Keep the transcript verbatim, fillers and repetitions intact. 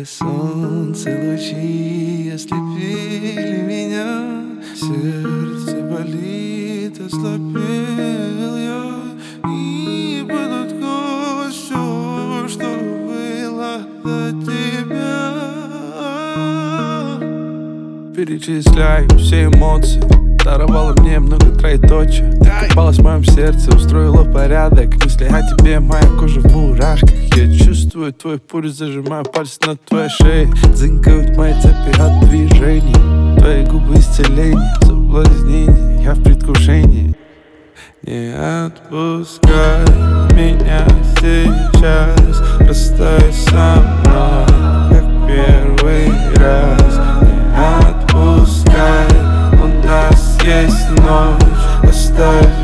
солнце лучи ослепили меня, сердце болит, ослабел я, и подоткнулось все, что было до тебя. Перечисляю все эмоции, даровала мне много троеточия. Копалась в моем сердце, устроила порядок. Мысли о тебе, моя кожа в мурашках. Я чувствую твой пульс, зажимаю пальцы на твоей шее. Дзынькают мои цепи от движений. Твои губы исцеление, соблазнение, я в предвкушении. Не отпускай меня сейчас, расстаюсь со мной, как первый раз. Не отпускай, у нас есть ночь, оставь